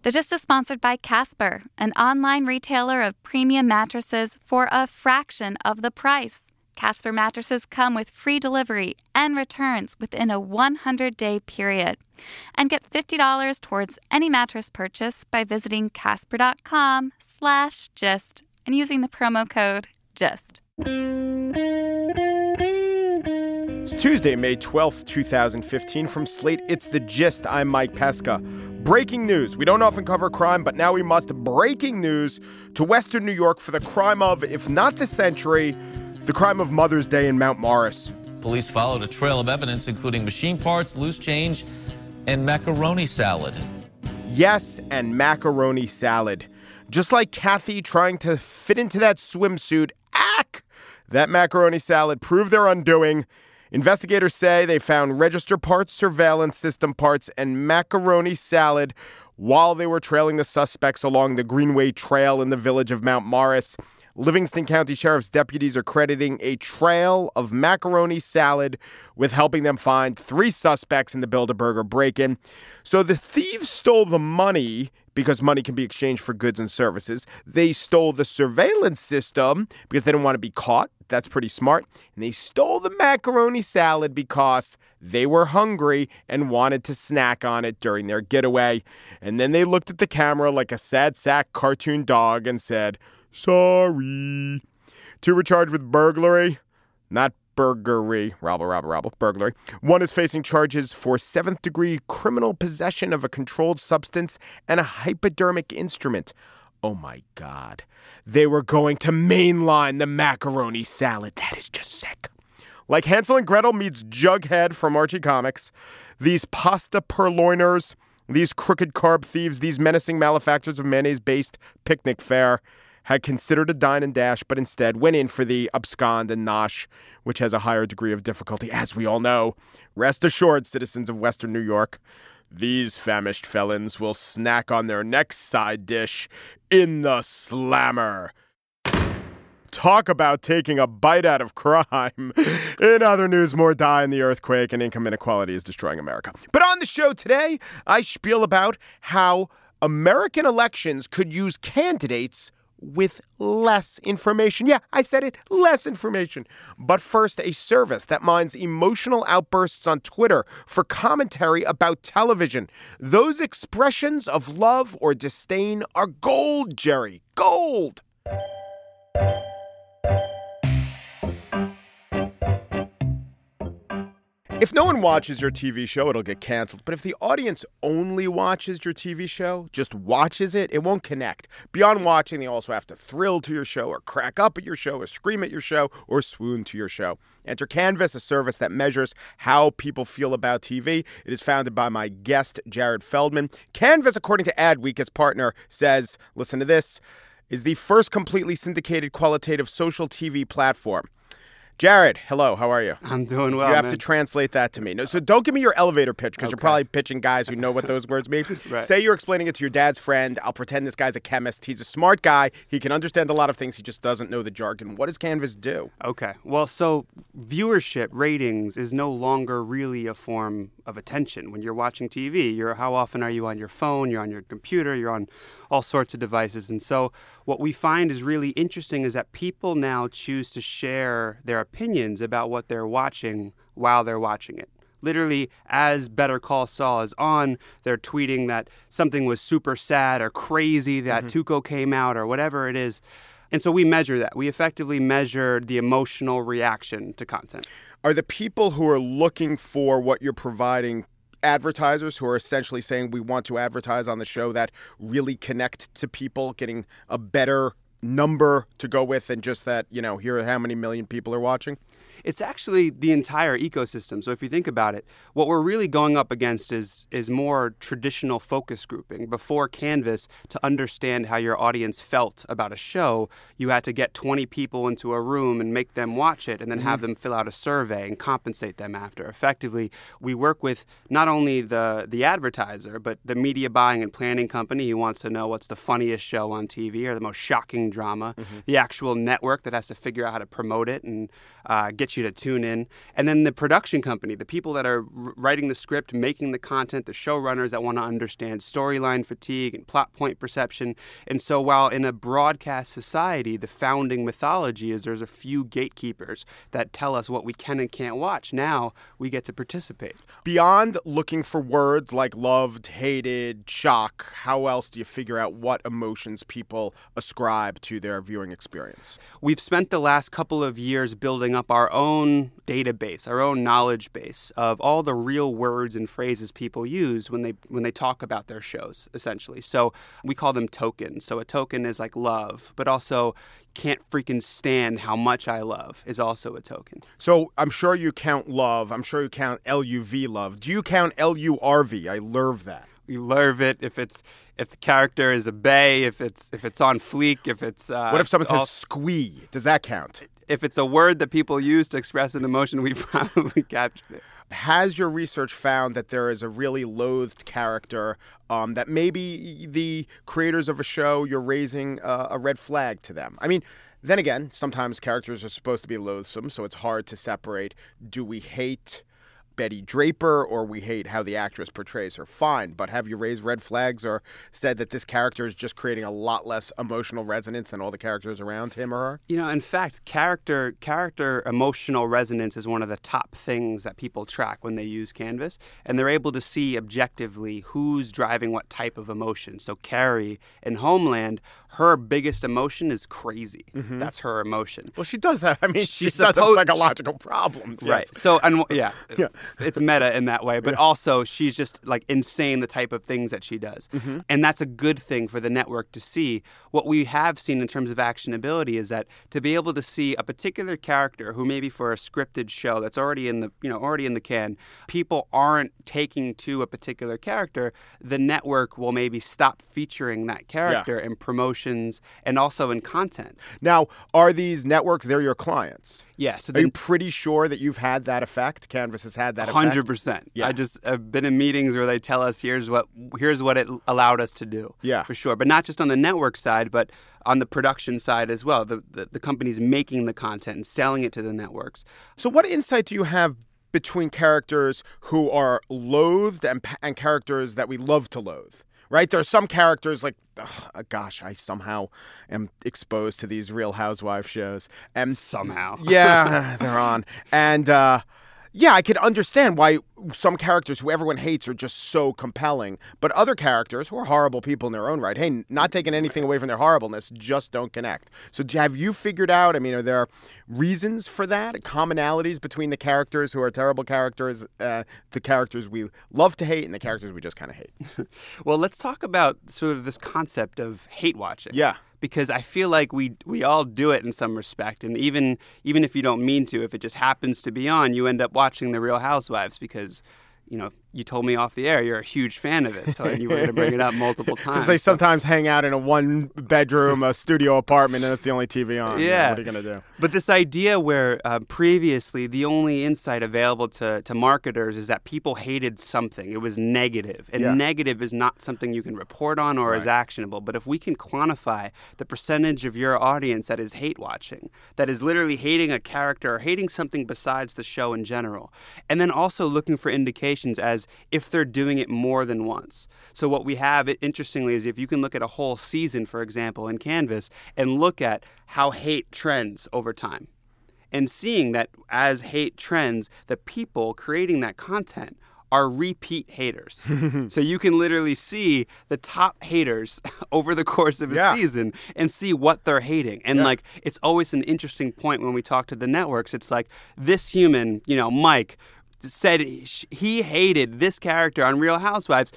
The Gist is sponsored by Casper, an online retailer of premium mattresses for a fraction of the price. Casper mattresses come with free delivery and returns within a 100-day period. And get $50 towards any mattress purchase by visiting casper.com/gist and using the promo code GIST. It's Tuesday, May 12th, 2015. From Slate, it's The Gist. I'm Mike Pesca. Breaking news. We don't often cover crime, but now we must. Breaking news to Western New York for the crime of, if not the century, the crime of Mother's Day in Mount Morris. Police followed a trail of evidence, including machine parts, loose change, and macaroni salad. Yes, and macaroni salad. Just like Kathy trying to fit into that swimsuit, that macaroni salad proved their undoing. Investigators say they found register parts, surveillance system parts, and macaroni salad while they were trailing the suspects along the Greenway Trail in the village of Mount Morris. Livingston County Sheriff's deputies are crediting a trail of macaroni salad with helping them find 3 suspects in the Build-A-Burger break-in. So the thieves stole the money because money can be exchanged for goods and services. They stole the surveillance system because they didn't want to be caught. That's pretty smart. And they stole the macaroni salad because they were hungry and wanted to snack on it during their getaway. And then they looked at the camera like a sad sack cartoon dog and said, "Sorry." 2 were charged with burglary, not burglary, burglary. 1 is facing charges for 7th-degree criminal possession of a controlled substance and a hypodermic instrument. Oh my God. They were going to mainline the macaroni salad. That is just sick. Like Hansel and Gretel meets Jughead from Archie Comics, these pasta purloiners, these crooked carb thieves, these menacing malefactors of mayonnaise-based picnic fare had considered a dine and dash, but instead went in for the abscond and nosh, which has a higher degree of difficulty, as we all know. Rest assured, citizens of Western New York, these famished felons will snack on their next side dish in the slammer. Talk about taking a bite out of crime. In other news, more die in the earthquake and income inequality is destroying America. But on the show today, I spiel about how American elections could use candidates with less information. Yeah, I said it, less information. But first, a service that mines emotional outbursts on Twitter for commentary about television. Those expressions of love or disdain are gold, Jerry. Gold! If no one watches your TV show, it'll get canceled. But if the audience only watches your TV show, just watches it, it won't connect. Beyond watching, they also have to thrill to your show or crack up at your show or scream at your show or swoon to your show. Enter Canvas, a service that measures how people feel about TV. It is founded by my guest, Jared Feldman. Canvas, according to Adweek, its partner, says, listen to this, is the first completely syndicated qualitative social TV platform. Jared, hello. How are you? I'm doing well, You have man. to translate that to me. No, so don't give me your elevator pitch because You're probably pitching guys who know what those words mean. Right. Say you're explaining it to your dad's friend. I'll pretend this guy's a chemist. He's a smart guy. He can understand a lot of things. He just doesn't know the jargon. What does Canvas do? Okay. Well, so viewership, ratings, is no longer really a form of attention. When you're watching TV, how often are you on your phone? You're on your computer. You're on all sorts of devices. And so what we find is really interesting is that people now choose to share their opinions about what they're watching while they're watching it. Literally, as Better Call Saul is on, they're tweeting that something was super sad or crazy, that Tuco came out or whatever it is. And so we measure that. We effectively measure the emotional reaction to content. Are the people who are looking for what you're providing advertisers who are essentially saying we want to advertise on the show that really connect to people, getting a better number to go with than just that, here are how many million people are watching? It's actually the entire ecosystem. So if you think about it, what we're really going up against is more traditional focus grouping. Before Canvas, to understand how your audience felt about a show, you had to get 20 people into a room and make them watch it and then have them fill out a survey and compensate them after. Effectively, we work with not only the advertiser, but the media buying and planning company who wants to know what's the funniest show on TV or the most shocking drama, the actual network that has to figure out how to promote it and get get you to tune in. And then the production company, the people that are writing the script, making the content, the showrunners that want to understand storyline fatigue and plot point perception. And so while in a broadcast society, the founding mythology is there's a few gatekeepers that tell us what we can and can't watch, now we get to participate. Beyond looking for words like loved, hated, shock, how else do you figure out what emotions people ascribe to their viewing experience? We've spent the last couple of years building up our own database, our own knowledge base of all the real words and phrases people use when they talk about their shows, essentially. So we call them tokens. So a token is like love, but also can't freaking stand how much I love is also a token. So I'm sure you count love. I'm sure you count LUV love. Do you count LURV? I love that. We love it if the character is a bae, if it's on fleek, if it's what if someone says squee? Does that count? If it's a word that people use to express an emotion, we probably captured it. Has your research found that there is a really loathed character that maybe the creators of a show, you're raising a red flag to them? I mean, then again, sometimes characters are supposed to be loathsome, so it's hard to separate. Do we hate Betty Draper or we hate how the actress portrays her? Fine, but have you raised red flags or said that this character is just creating a lot less emotional resonance than all the characters around him or her? You know, in fact, character emotional resonance is one of the top things that people track when they use Canvas, and they're able to see objectively who's driving what type of emotion. So Carrie in Homeland, her biggest emotion is crazy. Mm-hmm. That's her emotion. Well, she does have, she does have psychological problems. Yes. Right. So, yeah. It's meta in that way, but also she's just like insane, the type of things that she does. Mm-hmm. And that's a good thing for the network to see. What we have seen in terms of actionability is that to be able to see a particular character who maybe for a scripted show that's already in the can, people aren't taking to a particular character, the network will maybe stop featuring that character in promotions and also in content. Now, are these networks, they're your clients? Yeah. So are you pretty sure that you've had that effect? Canvas has had that effect? 100%. Yeah. I've been in meetings where they tell us here's what it allowed us to do. Yeah. For sure. But not just on the network side, but on the production side as well. The companies making the content and selling it to the networks. So what insight do you have between characters who are loathed and characters that we love to loathe? Right? There are some characters like, I somehow am exposed to these Real Housewives shows. And somehow. Yeah, they're on. And I could understand why some characters who everyone hates are just so compelling. But other characters who are horrible people in their own right, hey, not taking anything away from their horribleness, just don't connect. So have you figured out, are there reasons for that? Commonalities between the characters who are terrible characters, the characters we love to hate, and the characters we just kind of hate? Well, let's talk about sort of this concept of hate watching. Yeah. Because I feel like we all do it in some respect. And even if you don't mean to, if it just happens to be on, you end up watching The Real Housewives because, you told me off the air you're a huge fan of it. So you were going to bring it up multiple times. Because they sometimes hang out in a one-bedroom, a studio apartment, and it's the only TV on. Yeah. What are you going to do? But this idea where previously the only insight available to marketers is that people hated something. It was negative. And negative is not something you can report on or is actionable. But if we can quantify the percentage of your audience that is hate watching, that is literally hating a character or hating something besides the show in general, and then also looking for indications as if they're doing it more than once. So what we have, interestingly, is if you can look at a whole season, for example, in Canvas, and look at how hate trends over time, and seeing that as hate trends, the people creating that content are repeat haters. So you can literally see the top haters over the course of a season and see what they're hating. And it's always an interesting point when we talk to the networks. It's like this human, Mike, said he hated this character on Real Housewives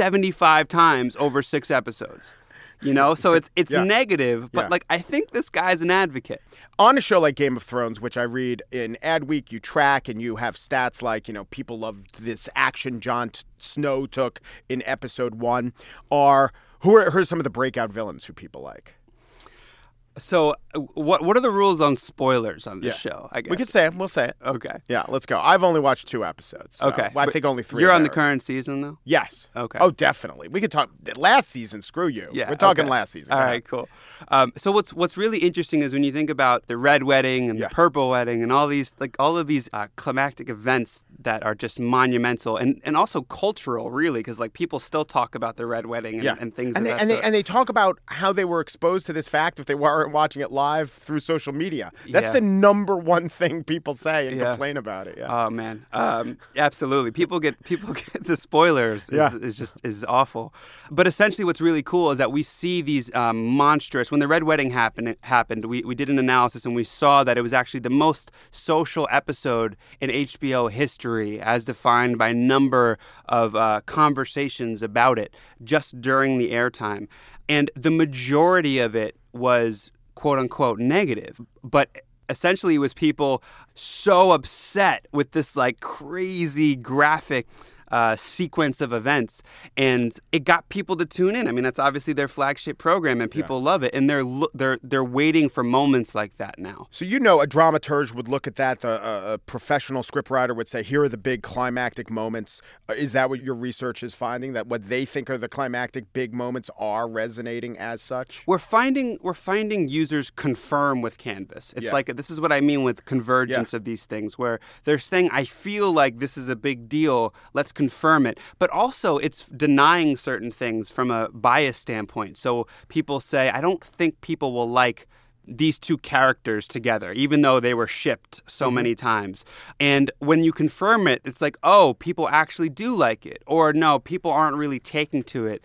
75 times over 6 episodes. So it's negative, but I think this guy's an advocate. On a show like Game of Thrones, which I read in Adweek, you track and you have stats like, people loved this action Jon Snow took in episode 1. Who are some of the breakout villains who people like? So, what are the rules on spoilers on this show? I guess we could say it. We'll say it. Okay. Yeah, let's go. I've only watched 2 episodes. So Okay. I think only 3. You're on the current season, though? Yes. Okay. Oh, definitely. We could talk last season. Screw you. Yeah. We're talking okay. last season. All right, cool. So what's really interesting is when you think about the red wedding and the purple wedding and all of these climactic events that are just monumental and also cultural, really, because like people still talk about the red wedding and things and of they, that sort. And they talk about how they were exposed to this fact if they weren't watching it live through social media. That's the number one thing people say and complain about it. Yeah. Oh man, absolutely. People get the spoilers is awful. But essentially, what's really cool is that we see these monstrous. When the Red Wedding happened, we did an analysis and we saw that it was actually the most social episode in HBO history, as defined by number of conversations about it just during the airtime, and the majority of it was quote unquote negative, but essentially it was people so upset with this like crazy graphic sequence of events, and it got people to tune in. I mean, that's obviously their flagship program, and people love it, and they're waiting for moments like that now. So a dramaturge would look at that. A professional scriptwriter would say, "Here are the big climactic moments." Is that what your research is finding? That what they think are the climactic big moments are resonating as such? We're finding users confirm with Canvas. It's like this is what I mean with convergence of these things, where they're saying, "I feel like this is a big deal. Let's confirm it." But also it's denying certain things from a bias standpoint. So people say, I don't think people will like these 2 characters together, even though they were shipped so many times. And when you confirm it, it's like, oh, people actually do like it. Or no, people aren't really taking to it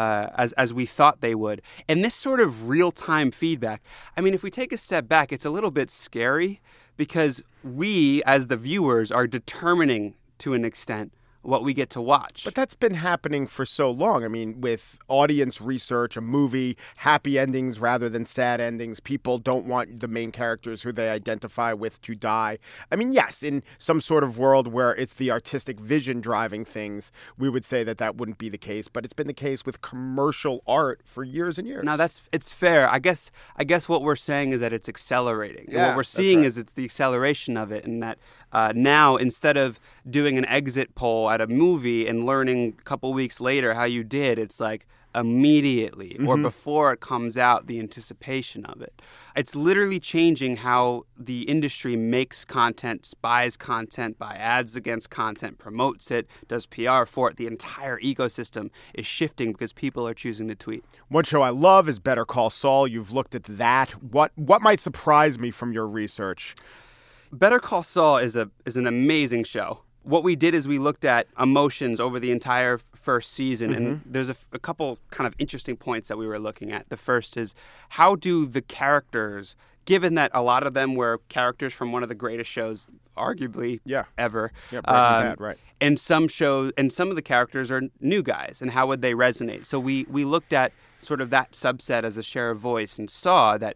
as we thought they would. And this sort of real-time feedback, I mean, if we take a step back, it's a little bit scary because we, as the viewers, are determining to an extent what we get to watch. But that's been happening for so long. I mean, with audience research, a movie, happy endings rather than sad endings, people don't want the main characters who they identify with to die. I mean, yes, in some sort of world where it's the artistic vision driving things, we would say that wouldn't be the case, but it's been the case with commercial art for years and years. Now, it's fair. I guess what we're saying is that it's accelerating. And what we're seeing is it's the acceleration of it, and that now, instead of doing an exit poll at a movie and learning a couple weeks later how you did, it's like immediately or before it comes out, the anticipation of it. It's literally changing how the industry makes content, buys content, buys ads against content, promotes it, does PR for it. The entire ecosystem is shifting because people are choosing to tweet. One show I love is Better Call Saul. You've looked at that. What might surprise me from your research? Better Call Saul is an amazing show. What we did is we looked at emotions over the entire first season, and there's a couple kind of interesting points that we were looking at. The first is, how do the characters, given that a lot of them were characters from one of the greatest shows, arguably ever, Breaking Bad, right? And some shows, and some of the characters are new guys, and how would they resonate? So we looked at sort of that subset as a share of voice, and saw that,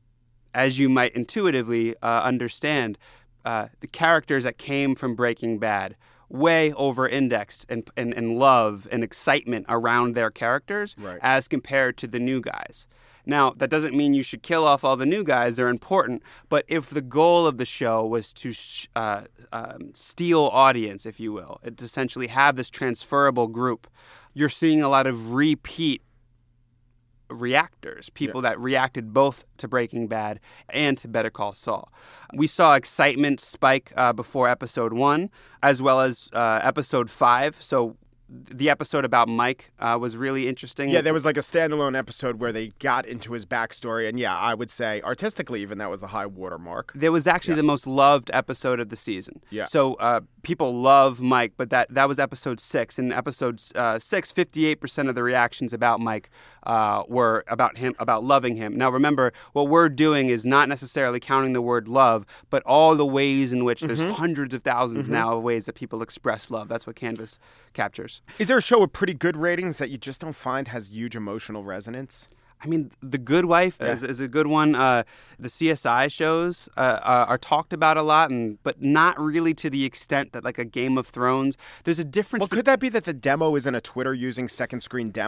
as you might intuitively understand, the characters that came from Breaking Bad way over-indexed in love and excitement around their characters as compared to the new guys. Now, that doesn't mean you should kill off all the new guys. They're important. But if the goal of the show was to steal audience, if you will, to essentially have this transferable group, you're seeing a lot of repeat reactors, people that reacted both to Breaking Bad and to Better Call Saul. We saw excitement spike before episode 1, as well as episode 5. So the episode about Mike was really interesting. Yeah, there was like a standalone episode where they got into his backstory, and I would say artistically even that was a high watermark. There was actually the most loved episode of the season. Yeah. So people love Mike, but that was episode 6. In episode 6, 58% of the reactions about Mike were about him, about loving him. Now remember, what we're doing is not necessarily counting the word love, but all the ways in which there's hundreds of thousands now of ways that people express love. That's what Canvas captures. Is there a show with pretty good ratings that you just don't find has huge emotional resonance? I mean, The Good Wife is a good one. The CSI shows are talked about a lot, but not really to the extent that like a Game of Thrones. There's a difference. Well, could that be that the demo isn't a Twitter using second screen demo?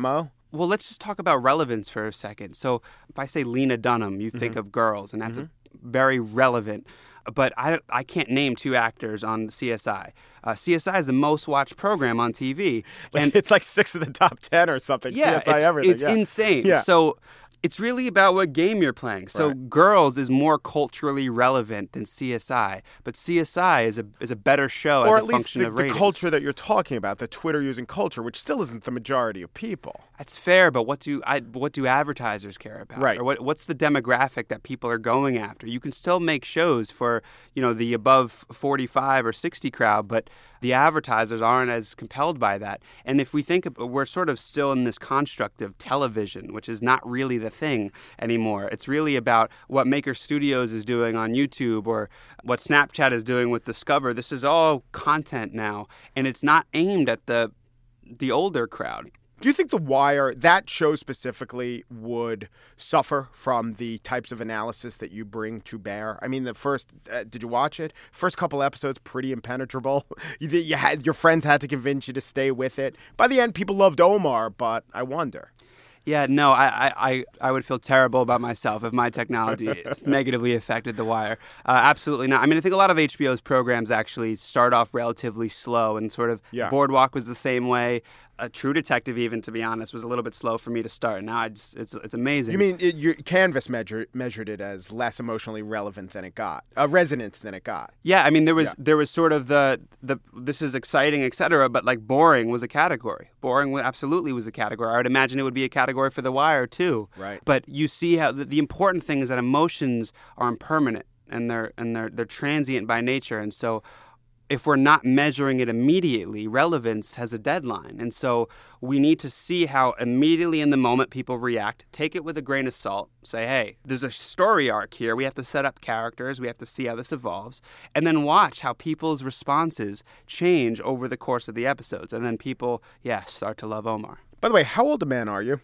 Well, let's just talk about relevance for a second. So if I say Lena Dunham, you think of Girls, and that's very relevant. But I can't name 2 actors on CSI. CSI is the most watched program on TV. And it's like 6 of the top 10 or something. Yeah, CSI everything. It's insane. Yeah. So it's really about what game you're playing. So Right. Girls is more culturally relevant than CSI, but CSI is a better show Or as at a least function the, of the ratings. culture that you're talking about, the Twitter using culture, which still isn't the majority of people. That's fair, but what do advertisers care about? Right. Or what's the demographic that people are going after? You can still make shows for, the above 45 or 60 crowd, but the advertisers aren't as compelled by that. And if we think we're sort of still in this construct of television, which is not really the thing anymore. It's really about what Maker Studios is doing on YouTube or what Snapchat is doing with Discover. This is all content now, and it's not aimed at the older crowd. Do you think The Wire, that show specifically, would suffer from the types of analysis that you bring to bear? I mean, the first, did you watch it? First couple episodes, pretty impenetrable. Your friends had to convince you to stay with it. By the end, people loved Omar, but I wonder. Yeah, no, I would feel terrible about myself if my technology negatively affected The Wire. Absolutely not. I mean, I think a lot of HBO's programs actually start off relatively slow, and sort of Boardwalk was the same way. True Detective, even, to be honest, was a little bit slow for me to start. Now it's amazing. You mean your Canvas measured it as less emotionally relevant than it got, resonant than it got? Yeah, I mean, there was sort of the this is exciting, etc., but like boring was a category. Boring absolutely was a category. I would imagine it would be a category for The Wire too. Right. But you see how the important thing is that emotions are impermanent and they're transient by nature, and so if we're not measuring it immediately, relevance has a deadline. And so we need to see how immediately in the moment people react, take it with a grain of salt, say, hey, there's a story arc here. We have to set up characters. We have to see how this evolves. And then watch how people's responses change over the course of the episodes. And then people, start to love Omar. By the way, how old a man are you?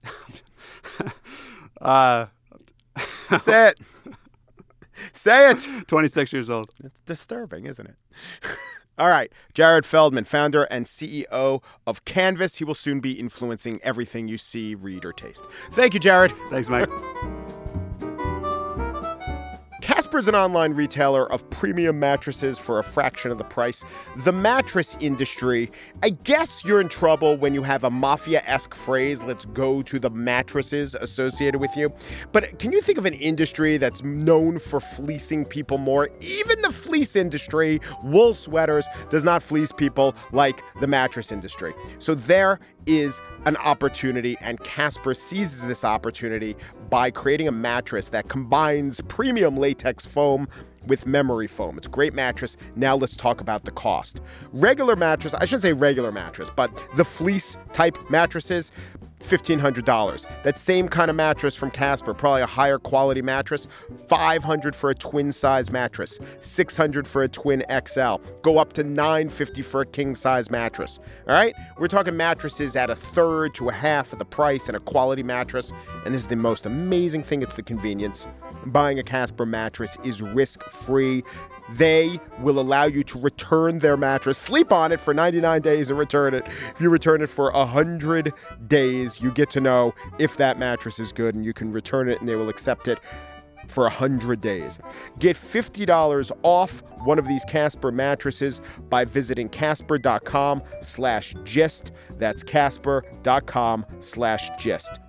Say it. Say it. 26 years old. It's disturbing, isn't it? All right. Jared Feldman, founder and CEO of Canvas. He will soon be influencing everything you see, read, or taste. Thank you, Jared. Thanks, Mike. Casper is an online retailer of premium mattresses for a fraction of the price. The mattress industry, I guess you're in trouble when you have a mafia-esque phrase, let's go to the mattresses associated with you. But can you think of an industry that's known for fleecing people more? Even the fleece industry, wool sweaters, does not fleece people like the mattress industry. So there is an opportunity, and Casper seizes this opportunity by creating a mattress that combines premium latex foam with memory foam. It's a great mattress. Now let's talk about the cost. Regular mattress, I shouldn't say regular mattress, but the fleece type mattresses, $1,500. That same kind of mattress from Casper, probably a higher quality mattress, $500 for a twin size mattress, $600 for a twin XL, go up to $950 for a king size mattress. All right, we're talking mattresses at a third to a half of the price and a quality mattress. And this is the most amazing thing. It's the convenience. Buying a Casper mattress is risk-free. They will allow you to return their mattress, sleep on it for 99 days and return it. If you return it for 100 days, you get to know if that mattress is good, and you can return it and they will accept it for 100 days. Get $50 off one of these Casper mattresses by visiting casper.com/gist. That's casper.com/gist.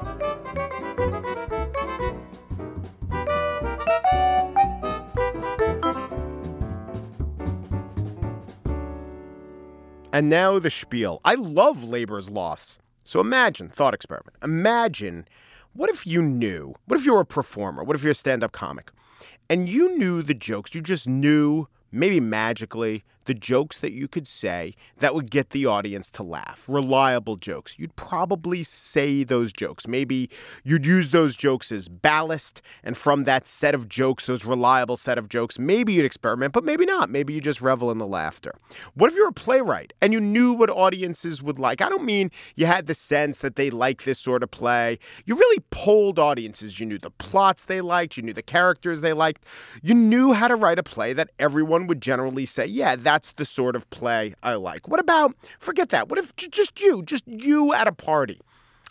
And now the spiel. I love labor's loss. So imagine, thought experiment. Imagine, what if you knew? What if you were a performer? What if you're a stand-up comic? And you knew the jokes. You just knew, maybe magically, the jokes that you could say that would get the audience to laugh. Reliable jokes. You'd probably say those jokes. Maybe you'd use those jokes as ballast, and from that set of jokes, those reliable set of jokes, maybe you'd experiment, but maybe not. Maybe you just revel in the laughter. What if you're a playwright and you knew what audiences would like? I don't mean you had the sense that they like this sort of play. You really polled audiences. You knew the plots they liked. You knew the characters they liked. You knew how to write a play that everyone would generally say, yeah, that's the sort of play I like. What about, forget that, what if just you at a party?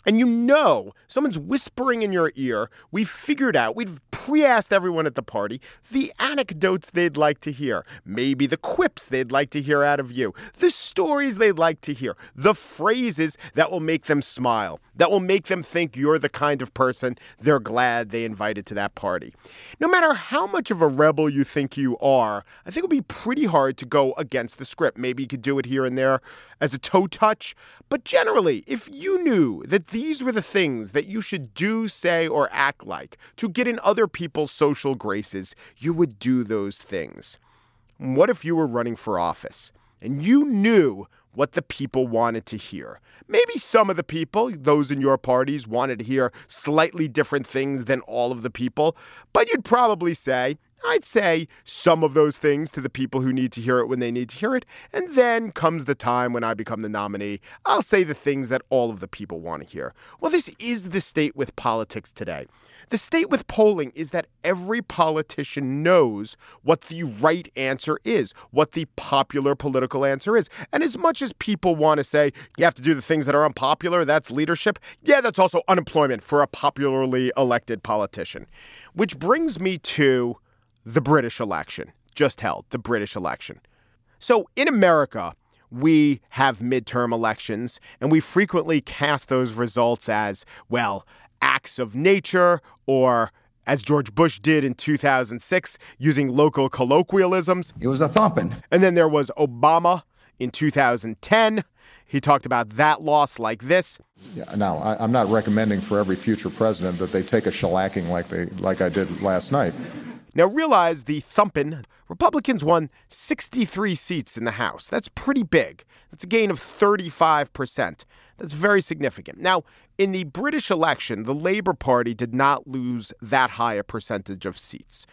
and you know someone's whispering in your ear, we've figured out, we've pre-asked everyone at the party the anecdotes they'd like to hear, maybe the quips they'd like to hear out of you, the stories they'd like to hear, the phrases that will make them smile, that will make them think you're the kind of person they're glad they invited to that party. No matter how much of a rebel you think you are, I think it'll be pretty hard to go against the script. Maybe you could do it here and there as a toe touch, but generally, if you knew that these were the things that you should do, say, or act like to get in other people's social graces, you would do those things. What if you were running for office and you knew what the people wanted to hear? Maybe some of the people, those in your parties, wanted to hear slightly different things than all of the people, but you'd probably say, I'd say some of those things to the people who need to hear it when they need to hear it. And then comes the time when I become the nominee, I'll say the things that all of the people want to hear. Well, this is the state with politics today. The state with polling is that every politician knows what the right answer is, what the popular political answer is. And as much as people want to say you have to do the things that are unpopular, that's leadership, yeah, that's also unemployment for a popularly elected politician. Which brings me to the British election, just held, the British election. So in America, we have midterm elections, and we frequently cast those results as, well, acts of nature, or as George Bush did in 2006, using local colloquialisms. It was a thumping. And then there was Obama in 2010. He talked about that loss like this. Yeah, now, I'm not recommending for every future president that they take a shellacking like I did last night. Now realize the thumping, Republicans won 63 seats in the House. That's pretty big. That's a gain of 35%. That's very significant. Now, in the British election, the Labour Party did not lose that high a percentage of seats,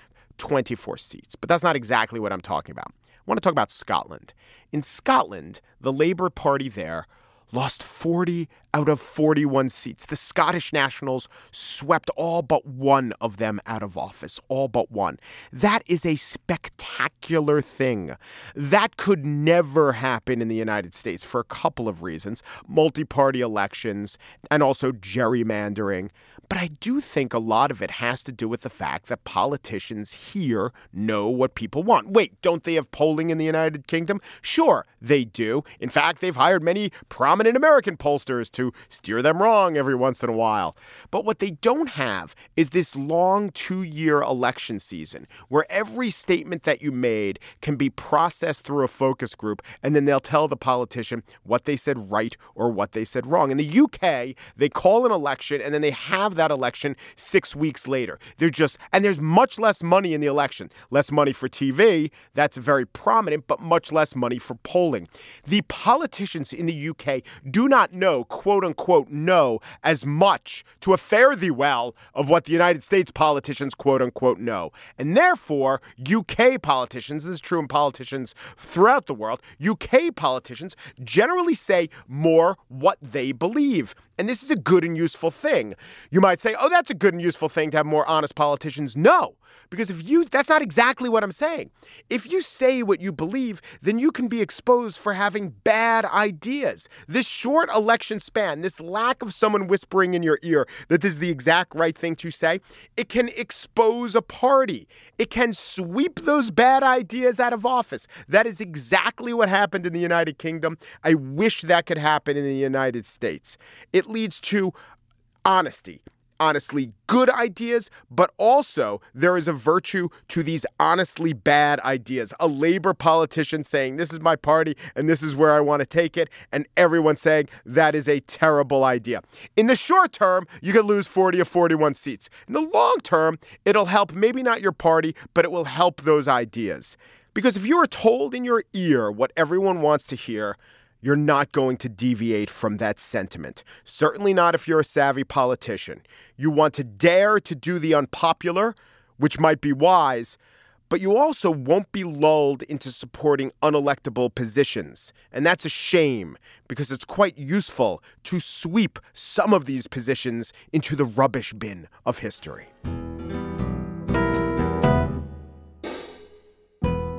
24 seats. But that's not exactly what I'm talking about. I want to talk about Scotland. In Scotland, the Labour Party there lost 40 out of 41 seats. The Scottish Nationals swept all but one of them out of office, all but one. That is a spectacular thing. That could never happen in the United States for a couple of reasons, multi-party elections and also gerrymandering. But I do think a lot of it has to do with the fact that politicians here know what people want. Wait, don't they have polling in the United Kingdom? Sure, they do. In fact, they've hired many prominent American pollsters to steer them wrong every once in a while. But what they don't have is this long 2-year election season where every statement that you made can be processed through a focus group, and then they'll tell the politician what they said right or what they said wrong. In the UK, they call an election and then they have that election 6 weeks later. And there's much less money in the election. Less money for TV, that's very prominent, but much less money for polling. The politicians in the UK do not know, quote unquote, know as much to a fare thee well of what the United States politicians, quote unquote, know. And therefore, UK politicians, this is true in politicians throughout the world, UK politicians generally say more what they believe. And this is a good and useful thing. You might say, oh, that's a good and useful thing to have more honest politicians. No, because that's not exactly what I'm saying. If you say what you believe, then you can be exposed for having bad ideas. This short election span, this lack of someone whispering in your ear that this is the exact right thing to say, it can expose a party. It can sweep those bad ideas out of office. That is exactly what happened in the United Kingdom. I wish that could happen in the United States. It leads to honesty. Honestly good ideas, but also there is a virtue to these honestly bad ideas. A Labour politician saying, this is my party and this is where I want to take it, and everyone saying that is a terrible idea. In the short term, you could lose 40 or 41 seats. In the long term, it'll help maybe not your party, but it will help those ideas. Because if you are told in your ear what everyone wants to hear, you're not going to deviate from that sentiment. Certainly not if you're a savvy politician. You want to dare to do the unpopular, which might be wise, but you also won't be lulled into supporting unelectable positions. And that's a shame, because it's quite useful to sweep some of these positions into the rubbish bin of history.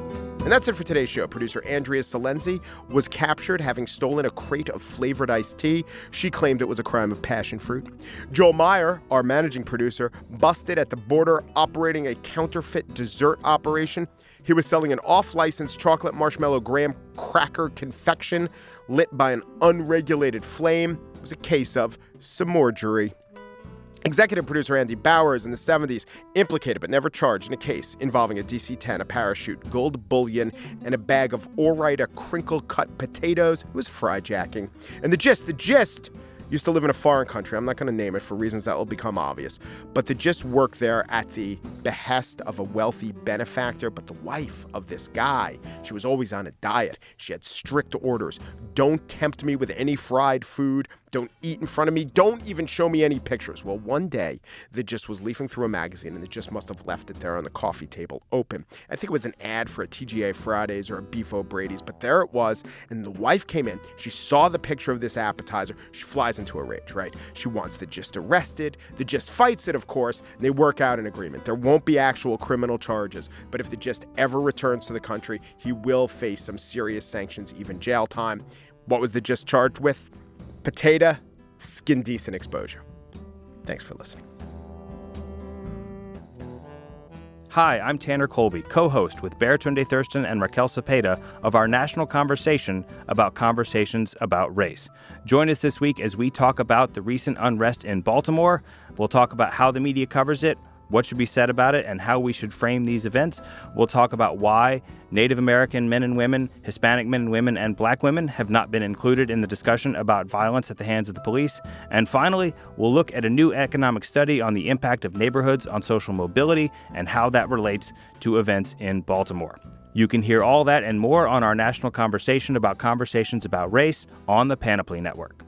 And that's it for today's show. Producer Andrea Salenzi was captured having stolen a crate of flavored iced tea. She claimed it was a crime of passion fruit. Joel Meyer, our managing producer, busted at the border operating a counterfeit dessert operation. He was selling an off-license chocolate marshmallow graham cracker confection lit by an unregulated flame. It was a case of some more jury. Executive producer Andy Bowers in the 70s implicated but never charged in a case involving a DC-10, a parachute, gold bullion, and a bag of Ore-Ida crinkle-cut potatoes. It was fryjacking. And the gist used to live in a foreign country. I'm not going to name it for reasons that will become obvious. But the gist worked there at the behest of a wealthy benefactor. But the wife of this guy, she was always on a diet. She had strict orders. Don't tempt me with any fried food. Don't eat in front of me. Don't even show me any pictures. Well, one day, the Gist was leafing through a magazine, and the Gist must have left it there on the coffee table open. I think it was an ad for a TGI Fridays or a Beef O'Brady's, but there it was, and the wife came in. She saw the picture of this appetizer. She flies into a rage, right? She wants the Gist arrested. The Gist fights it, of course, and they work out an agreement. There won't be actual criminal charges, but if the Gist ever returns to the country, he will face some serious sanctions, even jail time. What was the Gist charged with? Potato, skin-decent exposure. Thanks for listening. Hi, I'm Tanner Colby, co-host with Baratunde Thurston and Raquel Cepeda of our national conversation about conversations about race. Join us this week as we talk about the recent unrest in Baltimore. We'll talk about how the media covers it, what should be said about it, and how we should frame these events. We'll talk about why Native American men and women, Hispanic men and women, and Black women have not been included in the discussion about violence at the hands of the police. And finally, we'll look at a new economic study on the impact of neighborhoods on social mobility and how that relates to events in Baltimore. You can hear all that and more on our national conversation about conversations about race on the Panoply Network.